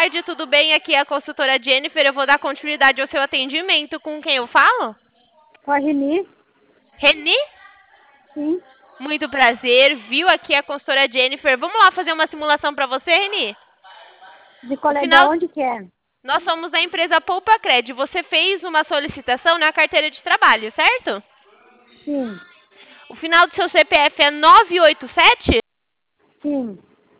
tarde, tudo bem? Aqui é a consultora Jennifer. Eu vou dar continuidade ao seu atendimento. Com quem eu falo? Com a Reni? Reni? Sim. Muito prazer, viu? Aqui é a consultora Jennifer. Vamos lá fazer uma simulação para você, Reni? Da onde que é? Nós somos da empresa Poupa Cred. Você fez uma solicitação na carteira de trabalho, certo? Sim. O final do seu CPF é 987? Sim.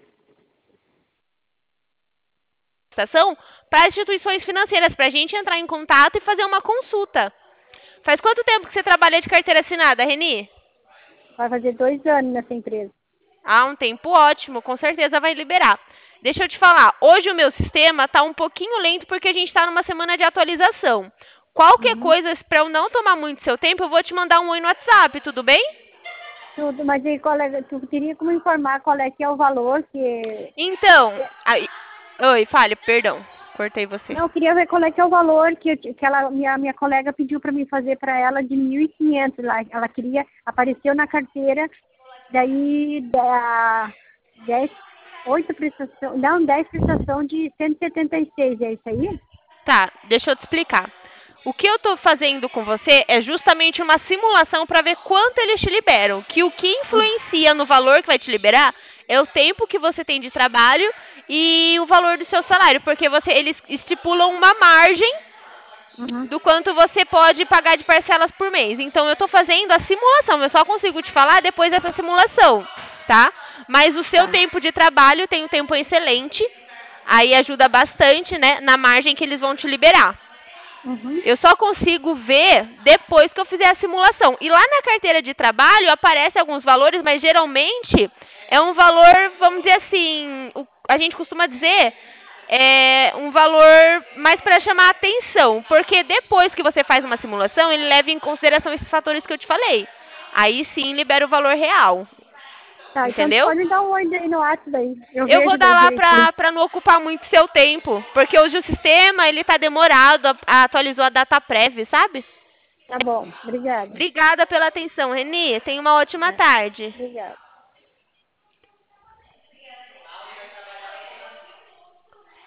Para instituições financeiras, para a gente entrar em contato e fazer uma consulta. Faz quanto tempo que você trabalha de carteira assinada, Reni? Vai fazer 2 anos nessa empresa. Ah, um tempo ótimo, com certeza vai liberar. Deixa eu te falar, hoje o meu sistema está um pouquinho lento porque a gente está numa semana de atualização. Qualquer coisa, para eu não tomar muito seu tempo, eu vou te mandar um oi no WhatsApp, tudo bem? Tudo, mas aí, tu teria como informar qual é que é o valor que... Então, oi, fale, perdão, cortei você. Não, eu queria ver qual é que é o valor que minha colega pediu para mim fazer para ela de 1.500 lá. Ela queria, apareceu na carteira, daí 10 prestação de 176, é isso aí? Tá, deixa eu te explicar. O que eu estou fazendo com você é justamente uma simulação para ver quanto eles te liberam. Que o que influencia no valor que vai te liberar é o tempo que você tem de trabalho e o valor do seu salário, porque eles estipulam uma margem do quanto você pode pagar de parcelas por mês. Então eu estou fazendo a simulação, eu só consigo te falar depois dessa simulação, tá? Mas o seu tempo de trabalho tem um tempo excelente, aí ajuda bastante, né, na margem que eles vão te liberar. Eu só consigo ver depois que eu fizer a simulação. E lá na carteira de trabalho aparecem alguns valores, mas geralmente é um valor, vamos dizer assim, a gente costuma dizer, é um valor mais para chamar a atenção. Porque depois que você faz uma simulação, ele leva em consideração esses fatores que eu te falei. Aí sim libera o valor real. Tá, entendeu? Então pode dar um oi aí no WhatsApp daí. Eu vou dar lá para não ocupar muito seu tempo. Porque hoje o sistema, ele tá demorado, atualizou a data prévia, sabe? Tá bom, obrigada. Obrigada pela atenção, Reni. Tenha uma ótima tarde. Obrigada.